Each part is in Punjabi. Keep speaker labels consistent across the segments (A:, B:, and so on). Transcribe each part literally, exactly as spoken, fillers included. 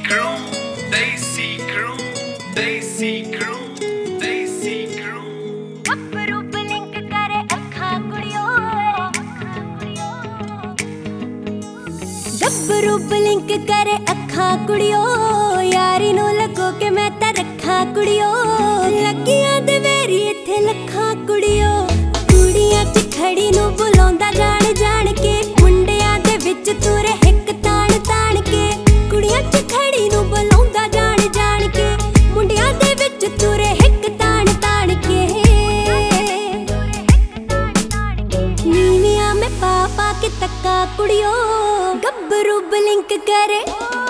A: crew, देसी crew, देसी crew, देसी crew।
B: ਗੱਭਰੂ ਬਲਿੰਕ करे ਅੱਖਾਂ ਕੁੜੀਓ, ਗੱਭਰੂ ਬਲਿੰਕ करे ਅੱਖਾਂ ਕੁੜੀਓ, ਯਾਰੀ ਨੂੰ ਲੱਗੋ ਕਿ ਮੈਂ ਤਾਂ ਰੱਖਾਂ ਕੁੜੀਓ। ਲੱਗੀਆਂ ਦੇ ਵੇਰੀ ਇੱਥੇ ਲੱਖਾਂ ਕੁੜੀਓ, ਕੁੜੀਆਂ ਚ ਖੜੀ ਨੂੰ ਬੁਲਾਉਂਦਾ ਜਾਣ ਜਾਣ ਕੇ, ਮੁੰਡਿਆਂ ਦੇ ਵਿੱਚ ਤੁਰੇ ਹਿੱਕ ਤਾਣ ਤਾਣ ਕੇ। ਕੁੜੀਆਂ ਚ ਖੜੀ ਨੂੰ ਬੁਲਾਉਂਦਾ ਜਾਣ ਜਾਣ ਕੇ, ਮੁੰਡਿਆਂ ਦੇ ਵਿੱਚ ਤੁਰੇ ਹਿੱਕ ਤਾਣ ਤਾਣ ਕੇ। ਨੀਵੀਆਂ ਮੈਂ ਪਾ ਪਾ ਕੇ ਤੱਕਾ ਕੁੜੀਓ, ਗੱਭਰੂ ਬਲਿੰਕ करे,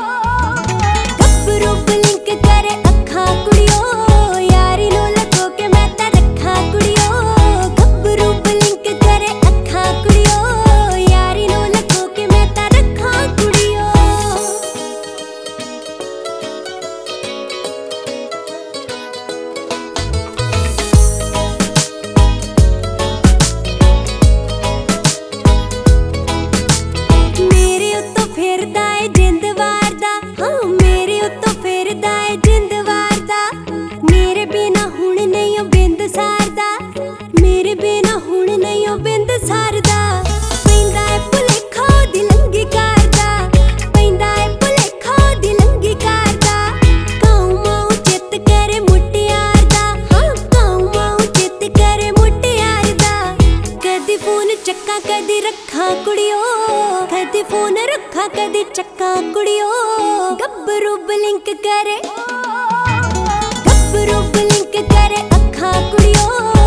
B: ਗੱਭਰੂ ਬਲਿੰਕ करे ਅੱਖਾਂ ਕੁੜੀਓ, ਯਾਰੀ ਨੂੰ ਲੱਗੋ ਕਿ ਮੈਂ ਤਾਂ ਰੱਖਾਂ ਕੁੜੀਓ। ਗੱਭਰੂ ਬਲਿੰਕ करे ਅੱਖਾਂ ਕੁੜੀਓ, ਯਾਰੀ ਨੂੰ ਲੱਗੋ ਕਿ ਮੈਂ ਤਾਂ ਰੱਖਾਂ ਕੁੜੀਓ। ਮੇਰੇ ਉੱਤੋਂ ਫਿਰਦਾ ਏ ਜਿੰਦ ਵਾਰਦਾ, ਹਾਂ ਮੇਰੇ ਉੱਤੋਂ ਫਿਰਦਾ ਏ ਜਿੰਦ ਵਾਰਦਾ। ਮੇਰੇ ਬਿਨਾ ਹੁਣ ਨਹੀਂ ਉਹ ਬਿੰਦ ਸਾਰਦਾ, ਮੇਰੇ ਬਿਨਾ ਹੁਣ ਨਹੀਂ ਉਹ ਬਿੰਦ ਸਾਰਦਾ। ਪੈਂਦਾ ਏ ਭੁਲੇਖਾ ਉਹਦੀ ਲੰਗੀ ਕਰਦਾ, ਪੈਂਦਾ ਏ ਭੁਲੇਖਾ ਉਹਦੀ ਲੰਗੀ ਕਰਦਾ। ਕਾਊ ਮਾਊ ਚਿੱਤ ਕਰੇ ਮੁਟਿਆਰ ਦਾ, ਹਾਂ ਕਾਊ ਮਾਊ ਚਿੱਤ ਕਰੇ ਮੁਟਿਆਰ ਦਾ। ਕਦੀ ਫੋਨ ਚੱਕਾਂ ਕਦੀ ਰੱਖਾਂ ਕੁੜੀਓ, ਕਦੀ ਫੋਨ ਰੱਖਾਂ ਕਦੀ ਚੱਕਾਂ ਕੁੜੀਓ। ਗੱਭਰੂ ਬਲਿੰਕ करे, ਗੱਭਰੂ ਬਲਿੰਕ करे ਅੱਖਾਂ ਕੁੜੀਓ।